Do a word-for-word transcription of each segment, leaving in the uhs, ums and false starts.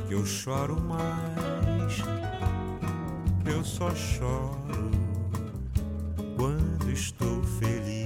que eu choro mais. Eu só choro quando estou feliz.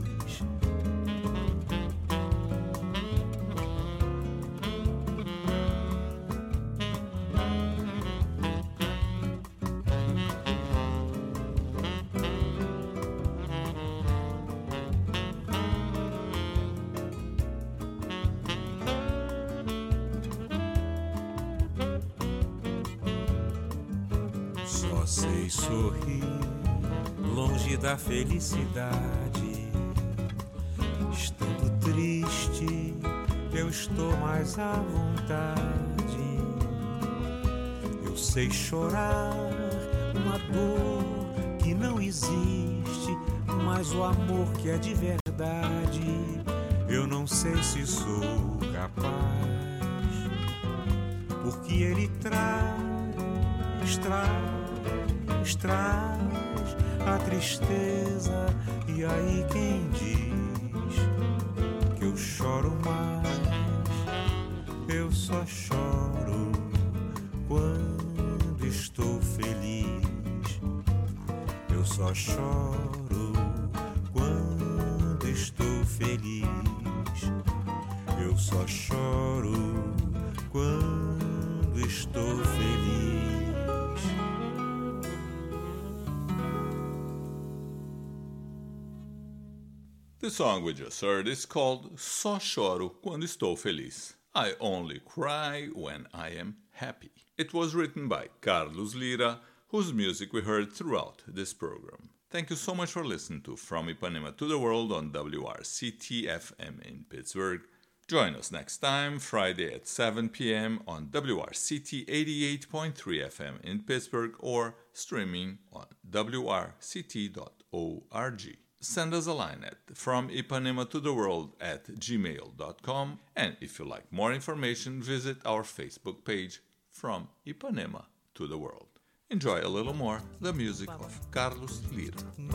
Só sei sorrir longe da felicidade. Estando triste, eu estou mais à vontade. Eu sei chorar uma dor que não existe, mas o amor que é de verdade, eu não sei se sou capaz, porque ele traz, traz, traz a tristeza. E aí quem diz que eu choro mais? Eu só choro quando estou feliz. Eu só choro quando estou feliz. Eu só choro quando estou feliz. The song we just heard is called Só Choro Quando Estou Feliz. I only cry when I am happy. It was written by Carlos Lira, whose music we heard throughout this program. Thank you so much for listening to From Ipanema to the World on W R C T F M in Pittsburgh. Join us next time, Friday at seven p.m. on W R C T eighty-eight point three F M in Pittsburgh or streaming on W R C T dot org. Send us a line at from ipanema to the world at gmail dot com, and if you like more information, visit our Facebook page, From Ipanema to the World. Enjoy a little more the music of Carlos Lira.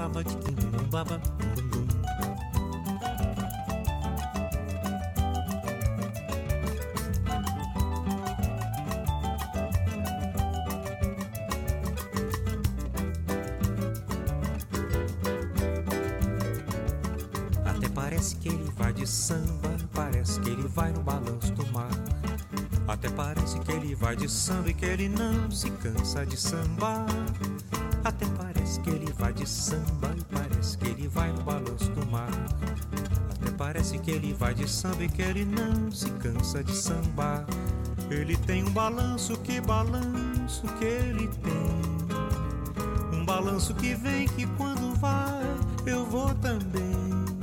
Parece que ele vai de samba, parece que ele vai no balanço do mar. Até parece que ele vai de samba e que ele não se cansa de sambar. Até parece que ele vai de samba e parece que ele vai no balanço do mar. Até parece que ele vai de samba e que ele não se cansa de sambar. Ele tem um balanço, que balanço que ele tem. Um balanço que vem, que quando vai eu vou também.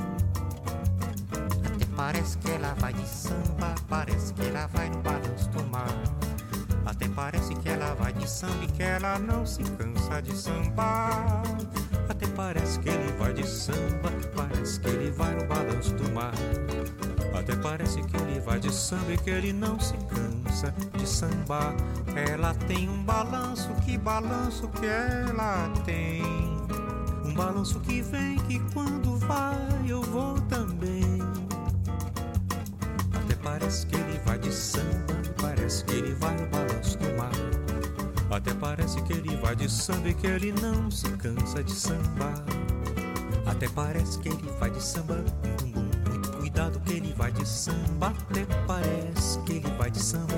Parece que ela vai de samba, parece que ela vai no balanço do mar. Até parece que ela vai de samba e que ela não se cansa de sambar. Até parece que ele vai de samba, parece que ele vai no balanço do mar. Até parece que ele vai de samba e que ele não se cansa de sambar. Ela tem um balanço, que balanço que ela tem. Um balanço que vem, que quando vai eu vou também. Parece que ele vai de samba, parece que ele vai no balanço do mar. Até parece que ele vai de samba e que ele não se cansa de sambar. Até parece que ele vai de samba, bum, bum, muito cuidado que ele vai de samba. Até parece que ele vai de samba.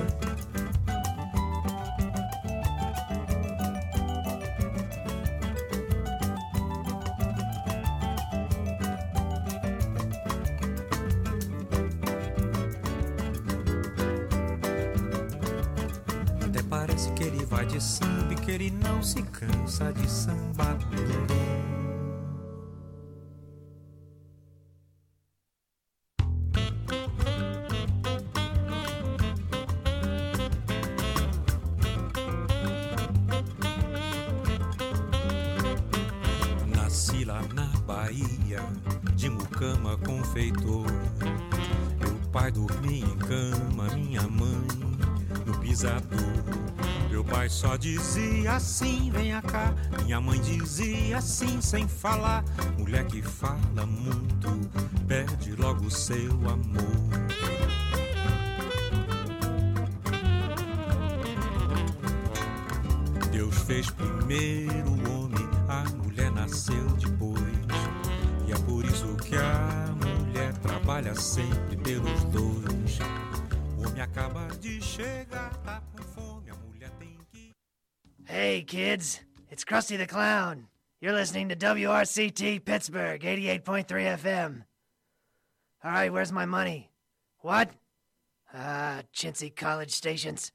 Parece que ele vai de samba e que ele não se cansa de sambar. Nasci lá na Bahia, de mucama confeitor. Meu pai dormia em cama, minha mãe no pisador. Meu pai só dizia assim, venha cá. Minha mãe dizia assim, sem falar. Mulher que fala muito, perde logo seu amor. fez primeiro o homem, a mulher nasceu depois. E é por isso que a mulher trabalha sempre pelos dois. O homem acaba de chegar, tá com fome, a mulher tem que... Hey kids, it's Krusty the Clown. You're listening to W R C T Pittsburgh, eighty-eight point three F M. All right, where's my money? What? Ah, chintzy college stations.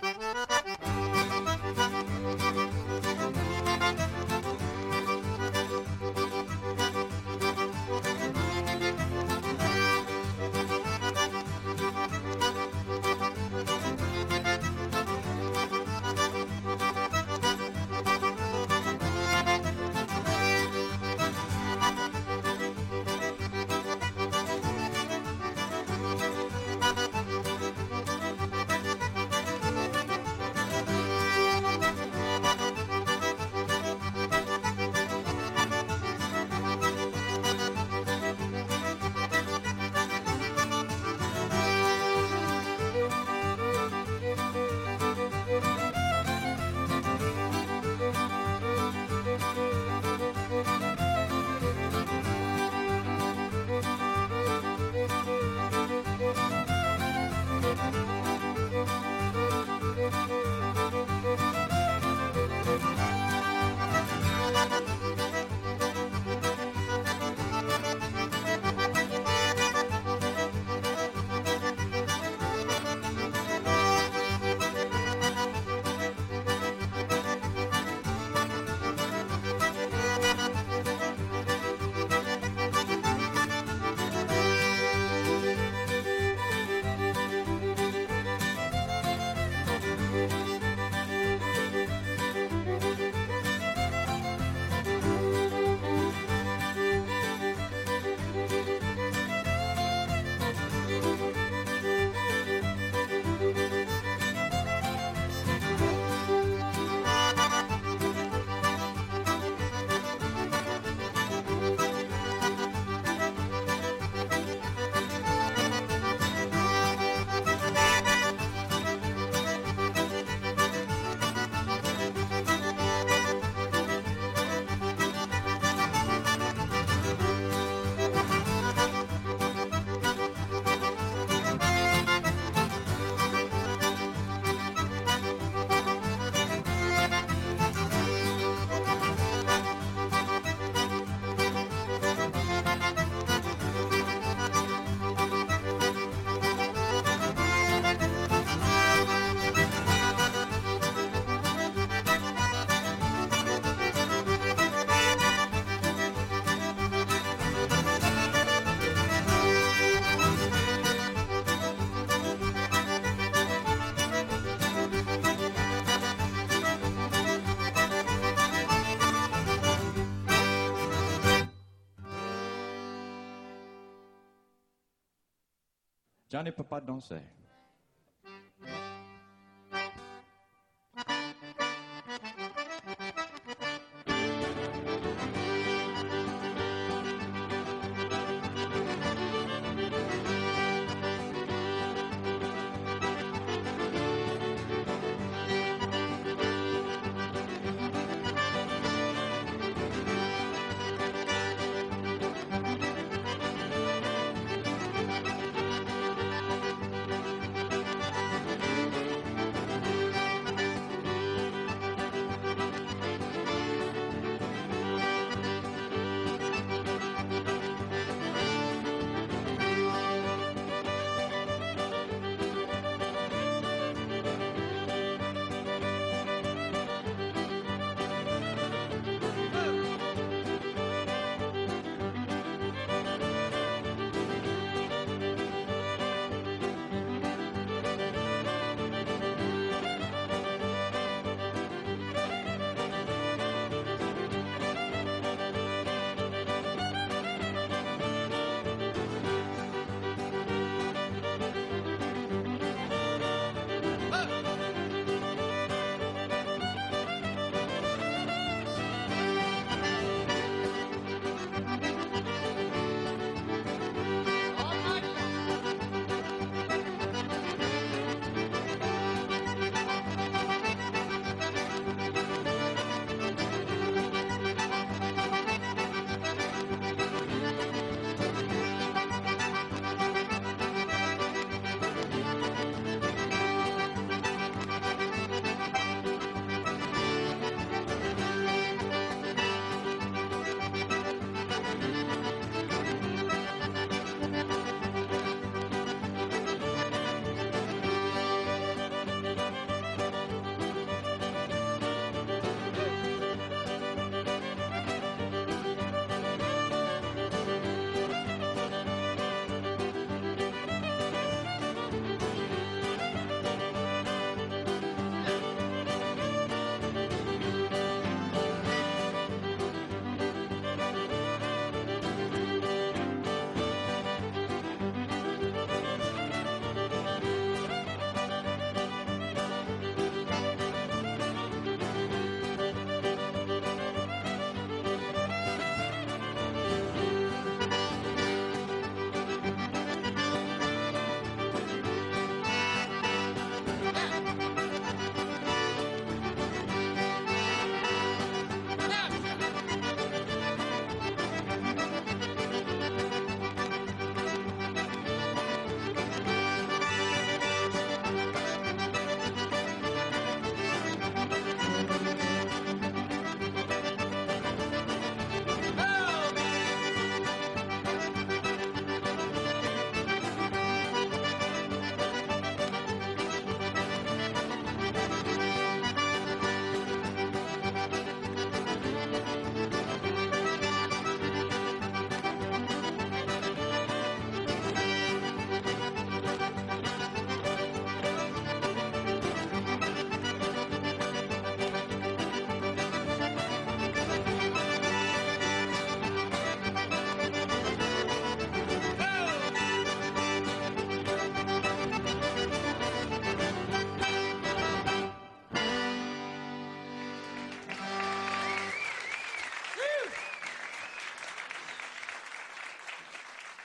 Johnny peut pas danser.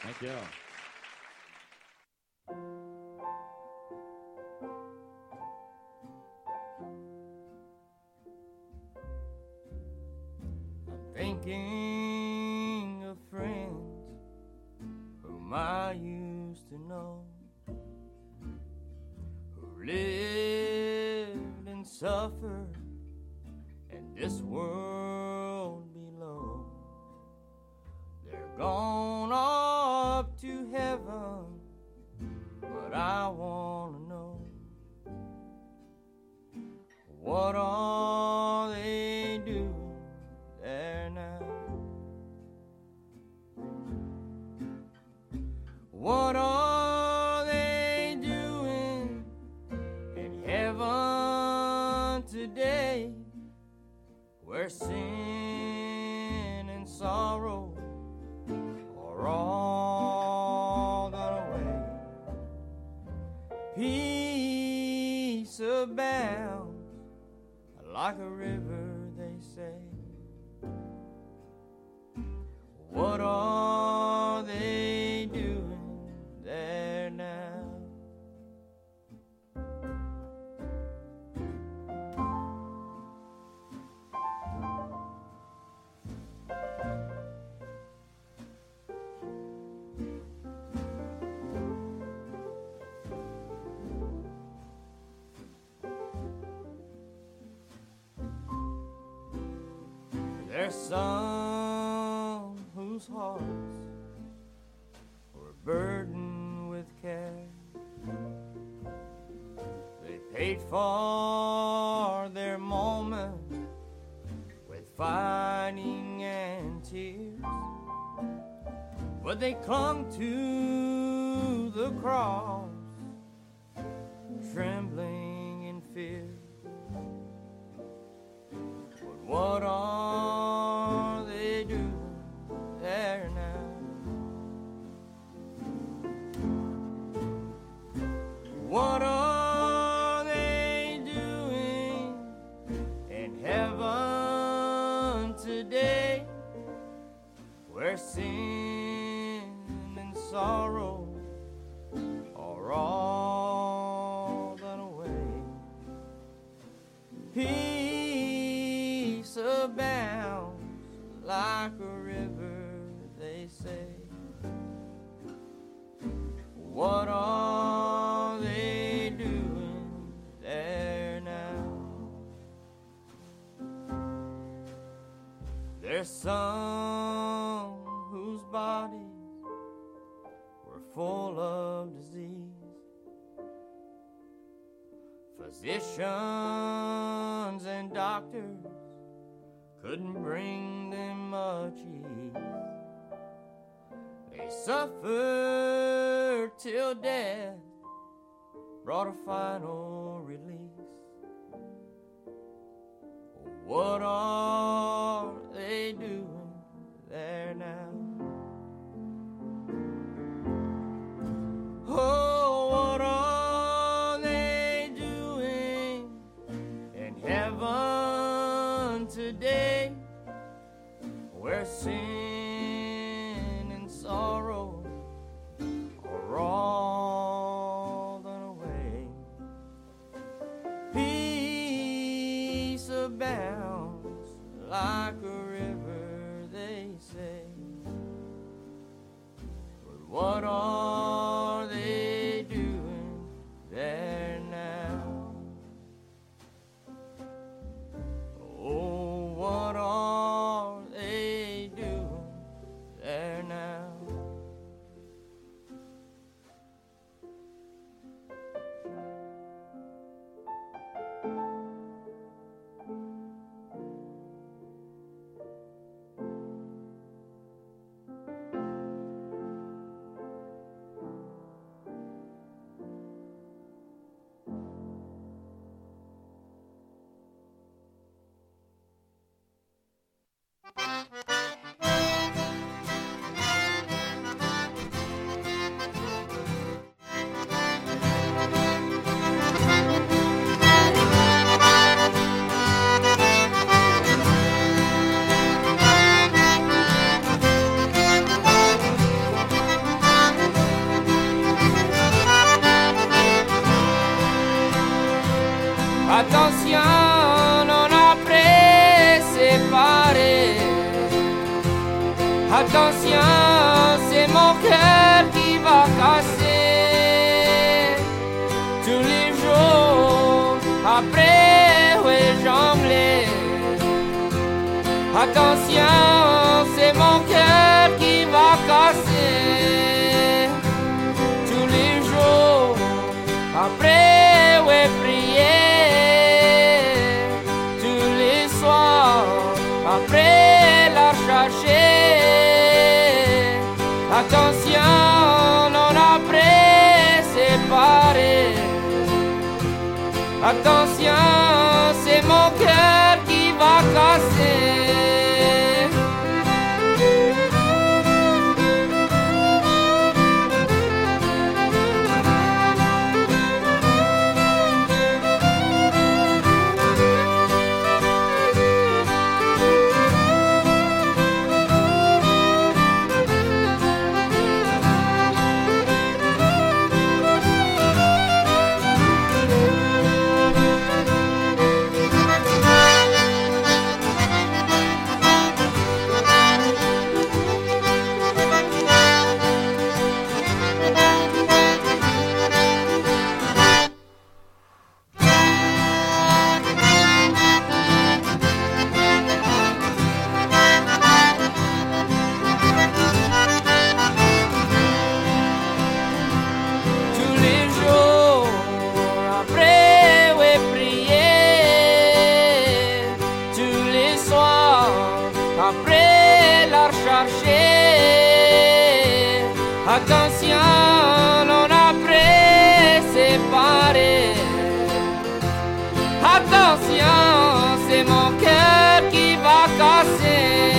Thank you. Thinking of friends whom I used to know, who lived and suffered in this world below. They're gone up to heaven, but I want to know, what are they doing there now? What are they doing in heaven today, where sin and sorrow are all done away? Peace abounds like a river, they say. What are they doing there now? There's some whose hearts were burdened with care. They paid for their moment with fighting and tears, but they clung to the cross, trembling in fear. But what are they doing there now? What are they doing in heaven today, where sin and sorrow are all done away? Peace abounds like a river, they say. What are they doing there now? There's some whose bodies were full of disease. Physicians and doctors couldn't bring them much ease. They suffered till death brought a final release. What are they doing there now? Oh, what are they doing in heaven today, where sin and sorrow are all done away? Peace abounds like a river, they say. But what are they doing there now? Oh, what are they doing there now? Attention, non après séparer. Attention, c'est mon cœur qui va casser. Tous les jours, après, ouais, jongler. Attention, c'est mon cœur qui va casser. Tous les jours, après, ouais, prier. Tous les soirs, après, la chercher. Attention, non après, séparer. Attention, c'est mon cœur qui va casser. Attention, non après séparer. Attention, c'est mon cœur qui va casser.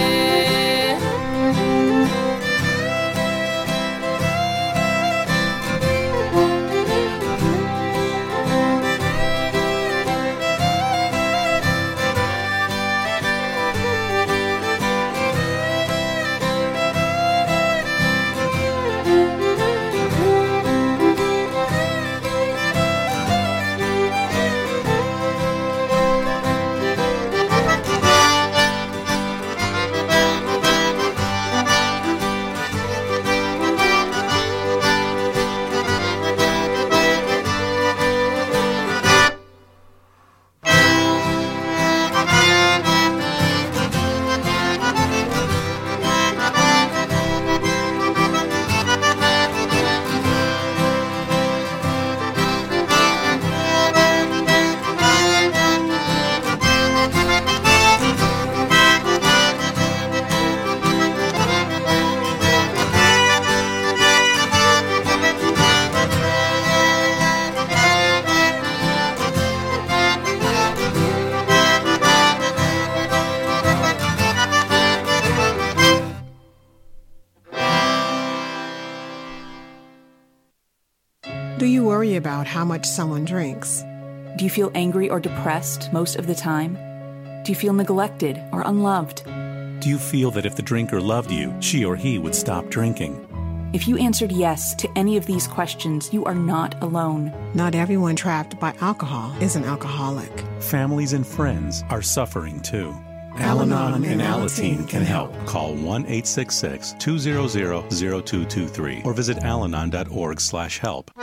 Do you worry about how much someone drinks? Do you feel angry or depressed most of the time? Do you feel neglected or unloved? Do you feel that if the drinker loved you, she or he would stop drinking? If you answered yes to any of these questions, you are not alone. Not everyone trapped by alcohol is an alcoholic. Families and friends are suffering too. Al-Anon and Alateen can help. Call one eight six six, two zero zero, zero two two three or visit alanon dot org slash help.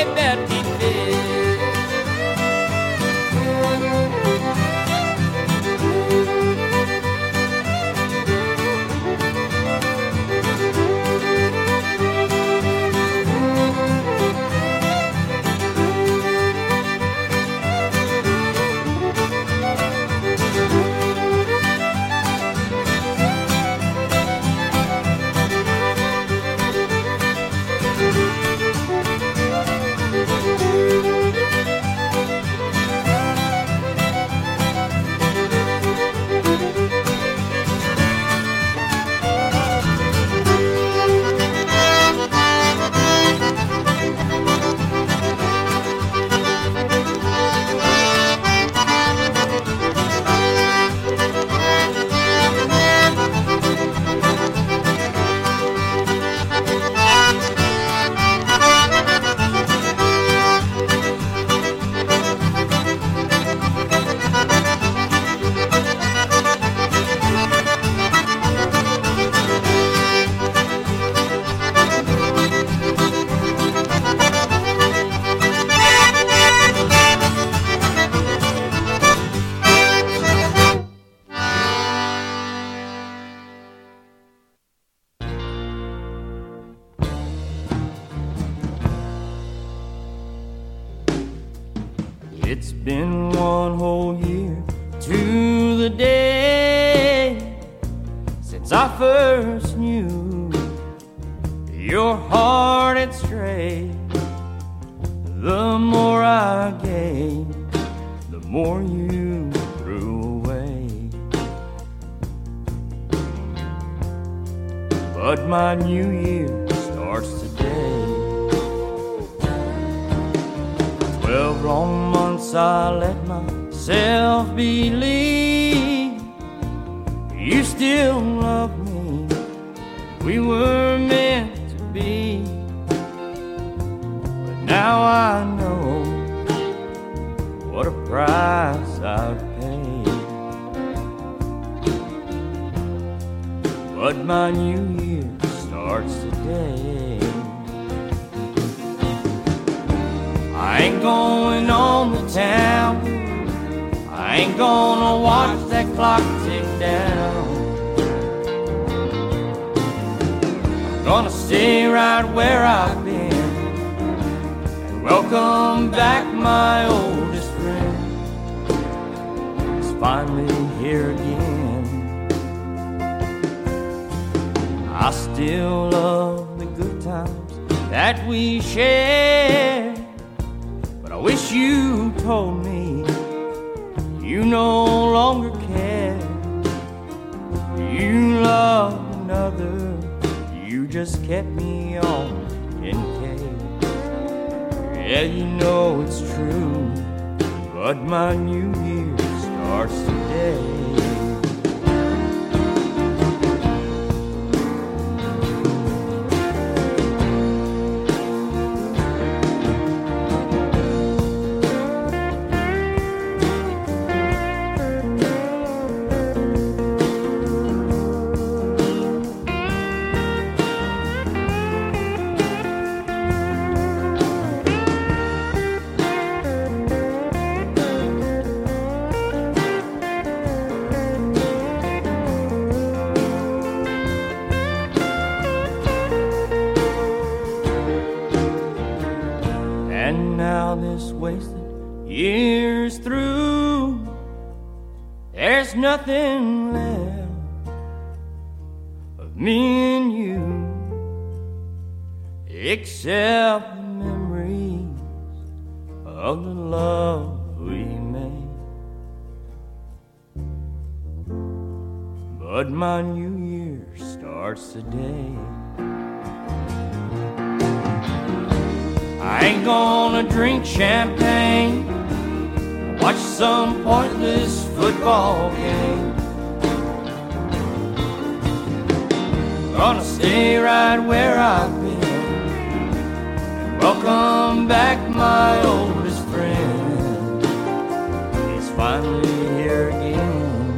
Betty Fay. It's been one whole year to the day since I first knew your heart had strayed. The more I gave, the more you threw away. But my new year starts today. Twelve long months I let myself believe you still love me, we were meant to be. But now I know what a price I've paid. But my new year starts today. I ain't going on the town, I ain't gonna watch that clock tick down. I'm gonna stay right where I've been and welcome back my oldest friend. He's finally here again. I still love the good times that we shared. I wish you told me you no longer care. You loved another, you just kept me on in case. Yeah, you know it's true, but my new year starts today. And now this wasted year's through, there's nothing left of me and you except the memories of the love we made. But my new year starts today. I ain't gonna drink champagne, watch some pointless football game. Gonna stay right where I've been and welcome back my oldest friend. He's finally here again.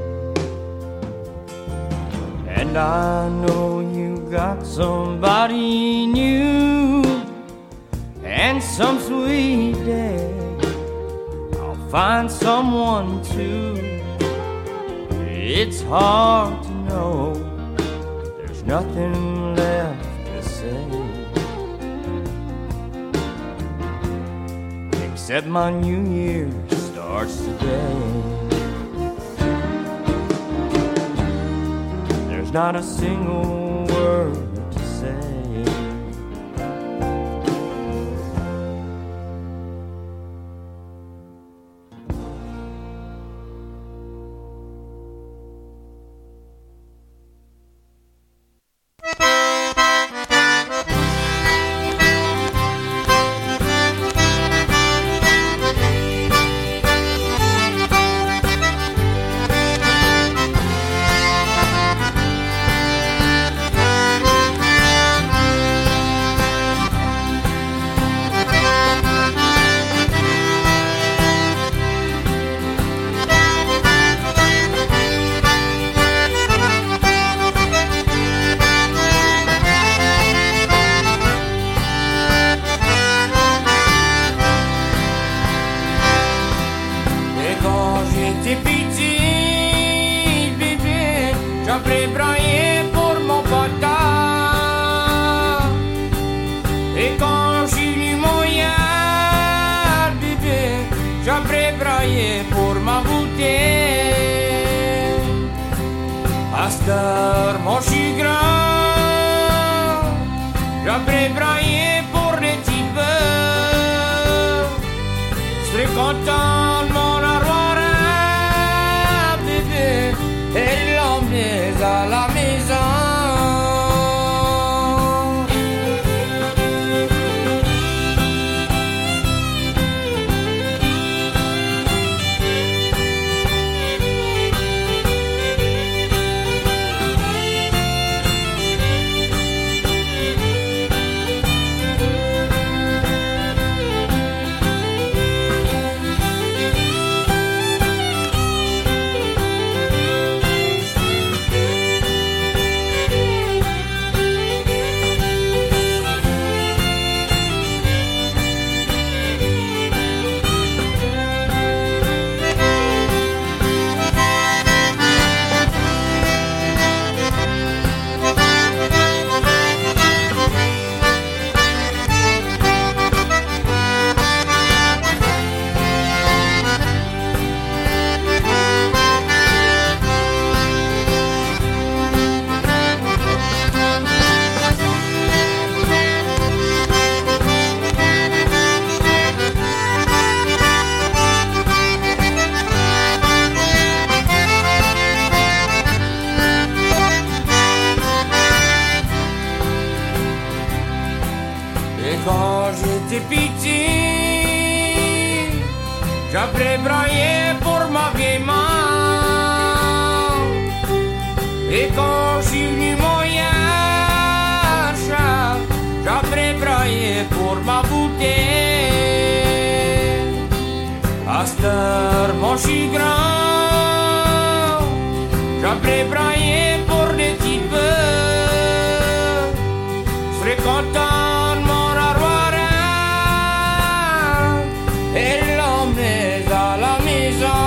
And I know you got somebody new, and some sweet day I'll find someone too. It's hard to know, there's nothing left to say, except my new year starts today. There's not a single word to say. J'avais braillé pour ma vieille main. Et quand j'ai venu moyen chat, j'avais braillé pour ma bouteille. À cette heure, mon chagrin, j'avais braillé pour des petits peu. Je serais content de mon arroir et l'emmener à la maison.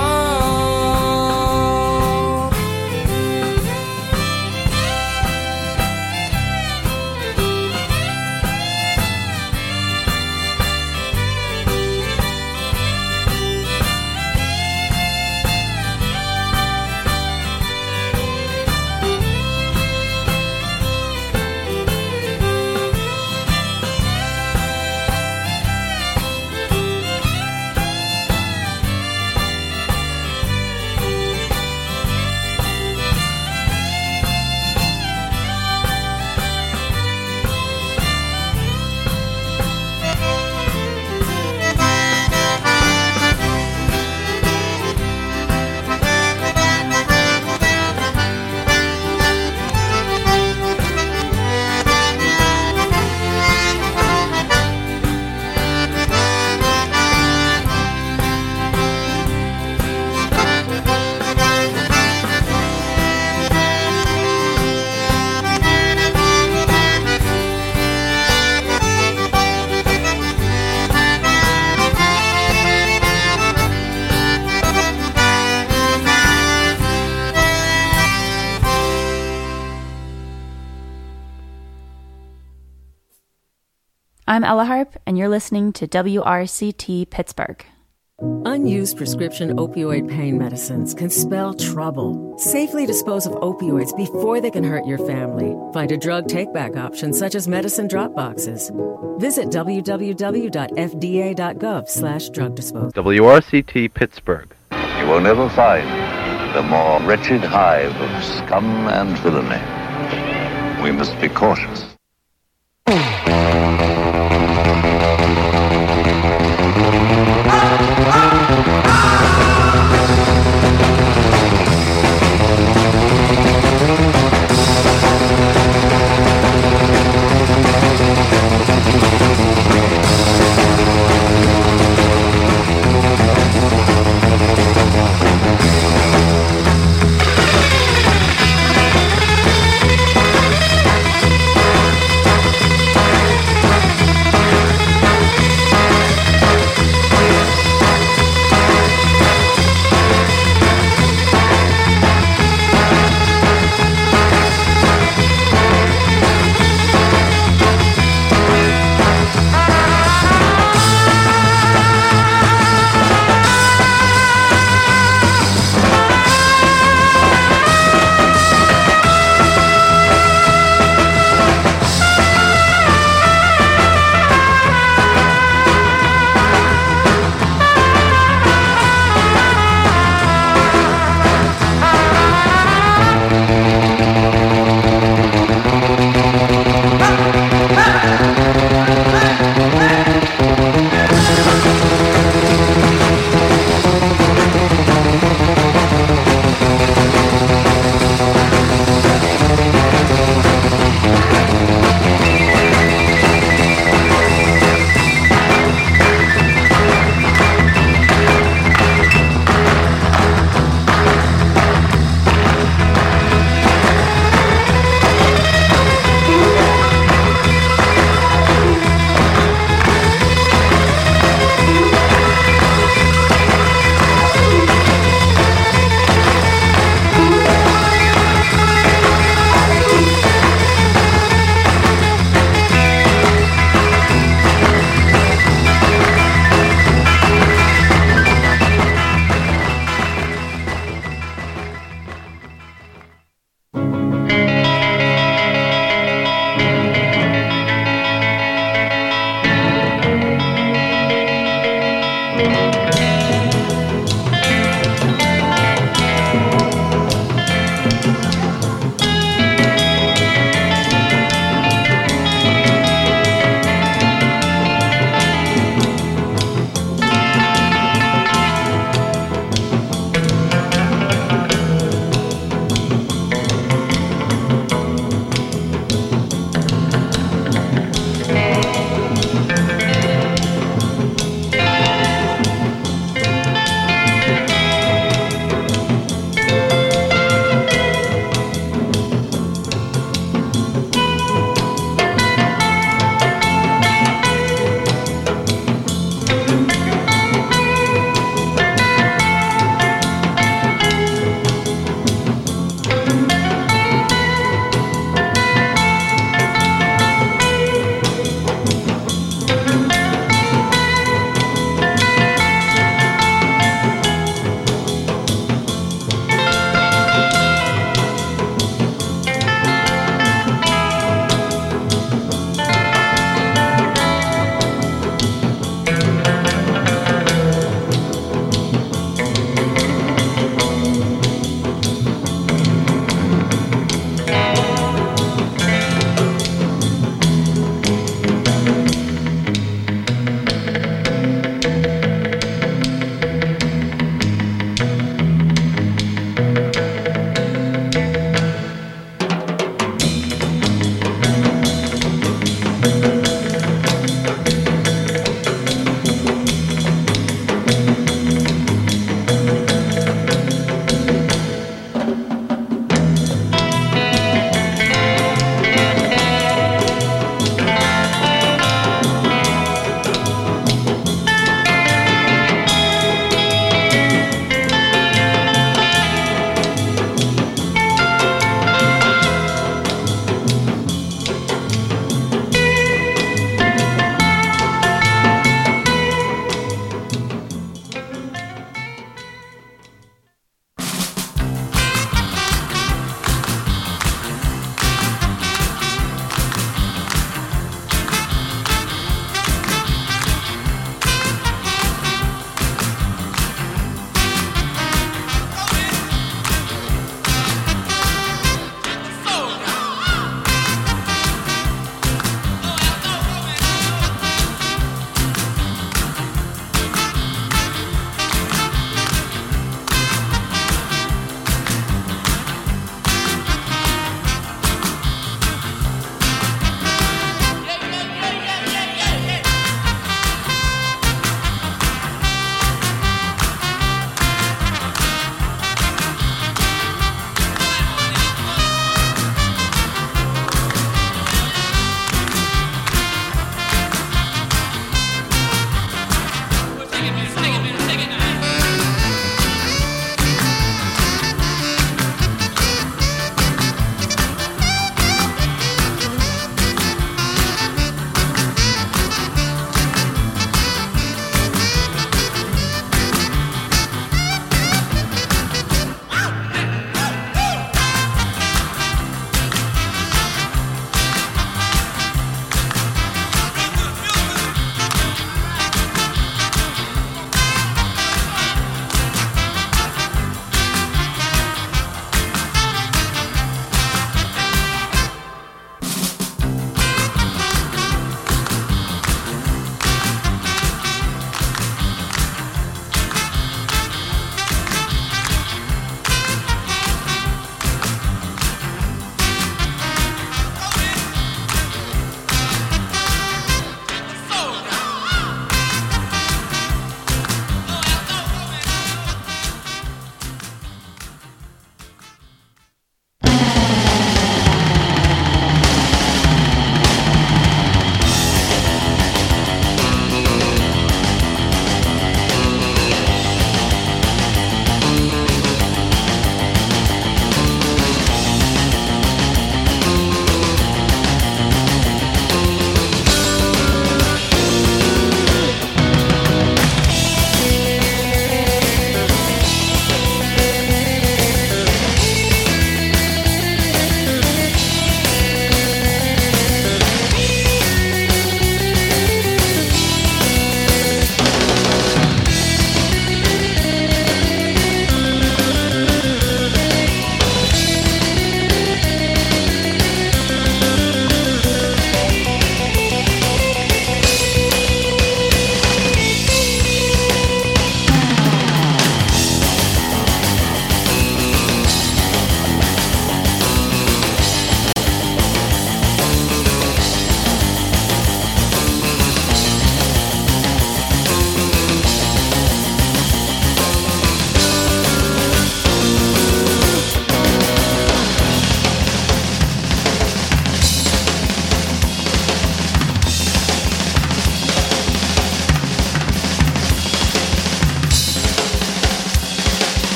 I'm Ella Harp, and you're listening to W R C T Pittsburgh. Unused prescription opioid pain medicines can spell trouble. Safely dispose of opioids before they can hurt your family. Find a drug take-back option such as medicine drop boxes. Visit w w w dot f d a dot gov slash drug disposal. W R C T Pittsburgh. You will never find the more wretched hive of scum and villainy. We must be cautious.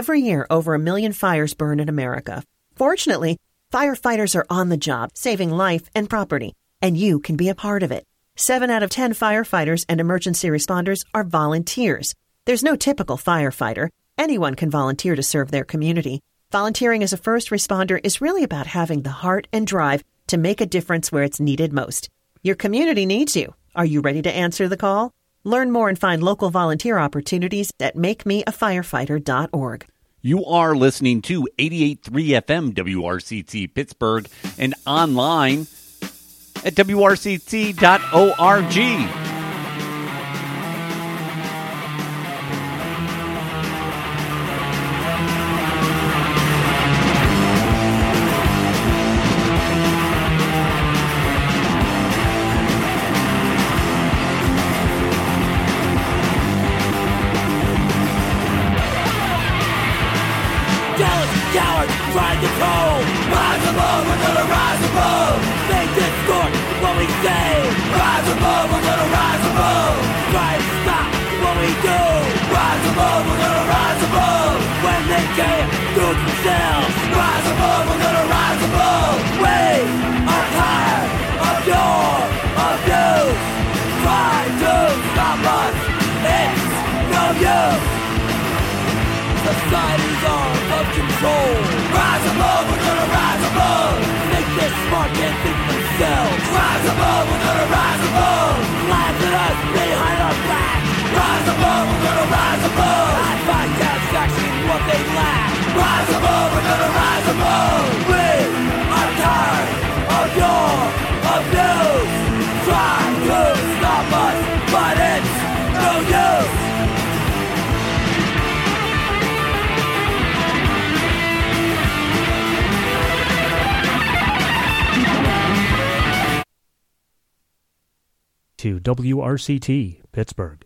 Every year, over a million fires burn in America. Fortunately, firefighters are on the job, saving life and property, and you can be a part of it. Seven out of ten firefighters and emergency responders are volunteers. There's no typical firefighter. Anyone can volunteer to serve their community. Volunteering as a first responder is really about having the heart and drive to make a difference where it's needed most. Your community needs you. Are you ready to answer the call? Learn more and find local volunteer opportunities at make me a firefighter dot org. You are listening to eighty-eight point three F M W R C T Pittsburgh and online at W R C T dot org. Trying to control, rise above, we're gonna rise above. Make this court what we say. Rise above, we're gonna rise above. Try and stop what we do. Rise above, we're gonna rise above. When they can't do it themselves. Rise above, we're gonna rise above. We are tired of your abuse. Try to stop us, it's no use. Society's arms of control. Rise above, we're gonna rise above. Think they're smart, can't think themselves. Rise above, we're gonna rise above. Laugh at us behind our back. Rise above, we're gonna rise above. I find satisfaction in what they lack. Rise above, we're gonna rise above. We are tired of your abuse. Try to stop us, but it's no use. To W R C T Pittsburgh.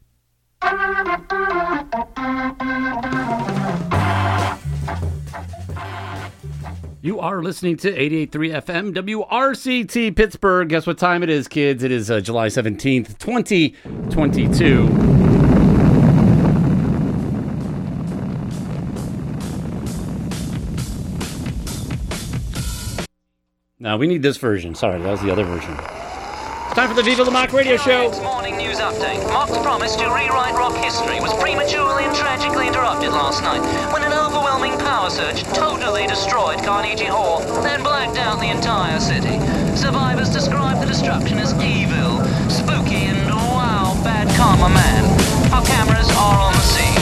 You are listening to eighty-eight point three F M W R C T Pittsburgh. Guess what time it is, kids? It is uh, July seventeenth, twenty twenty-two. Now, we need this version. Sorry, that was the other version. Time for the Viva La Mock Radio Show. Morning news update. Mock's promise to rewrite rock history was prematurely and tragically interrupted last night when an overwhelming power surge totally destroyed Carnegie Hall, then blacked out the entire city. Survivors describe the destruction as evil, spooky, and wow, bad karma man. Our cameras are on the scene.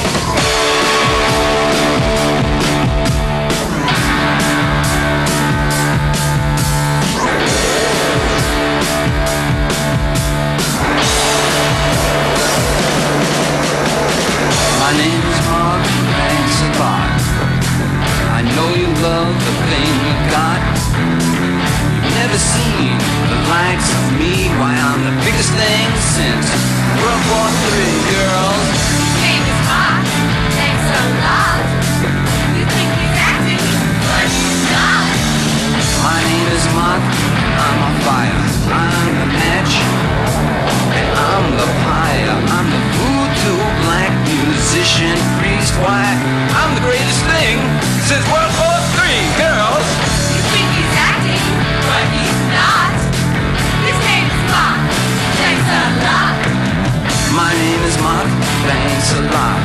My name is Mark, thanks a lot. I know you love the thing you got. You've never seen the likes of me. Why, I'm the biggest thing since World War Three, girls. Your name is Mark, thanks a lot. You think he's acting, but he's not. My name is Mark, I'm a fire, I'm the match, and I'm the pyre, I'm the voodoo black musician, priest, why, I'm the greatest thing since World War Three, girls. You think he's acting, but he's not. His name is Mark, thanks a lot. My name is Mark, thanks a lot.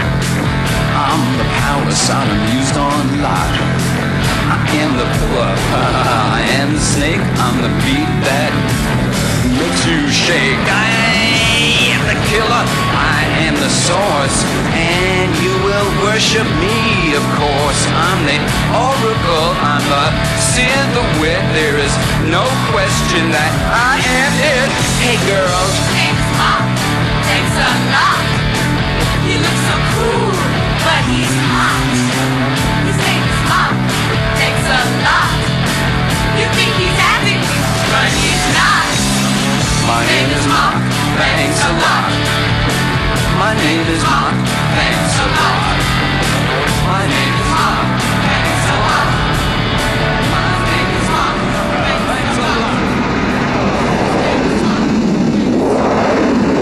I'm the power Sodom used on Lot. I am the pillar, I am the snake, I'm the beat that makes you shake. I am the killer, I am the source, and you will worship me, of course. I'm the oracle, I'm the seer, the wit, there is no question that I am it. Hey girls, your name is Mark, thanks a lot. He looks so cool, but he's hot. His name is Mark, thanks a lot. You think he's acting, but he's not. My name is Mark, thanks a lot. My name is Mark, thanks a lot. My name is Mark, thanks a lot. My name is Mark, thanks a lot.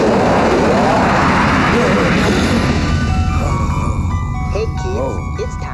Hey kids, it's time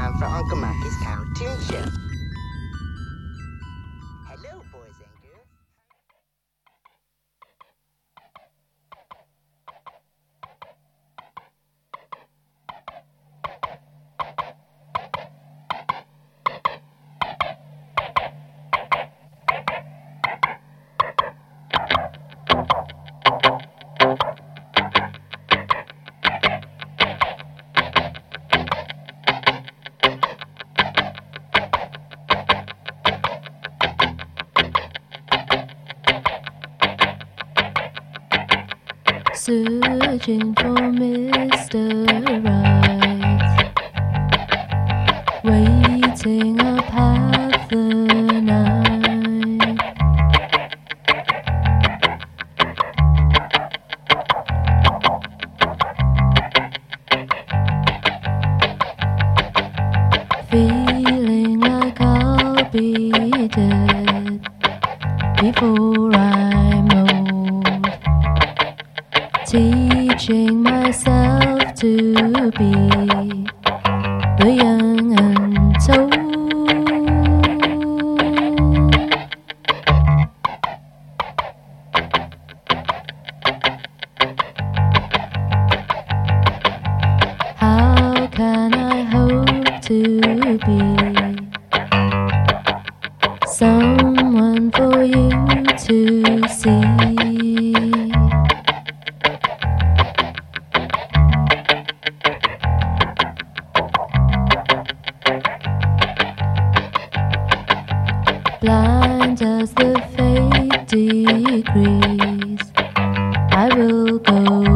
searching for Mister Right, waiting up half the night. Feeling like I'll be dead before I'm old, teaching myself to be the young untold. How can I hope to be someone for you to see? Blind as the fate decrees, I will go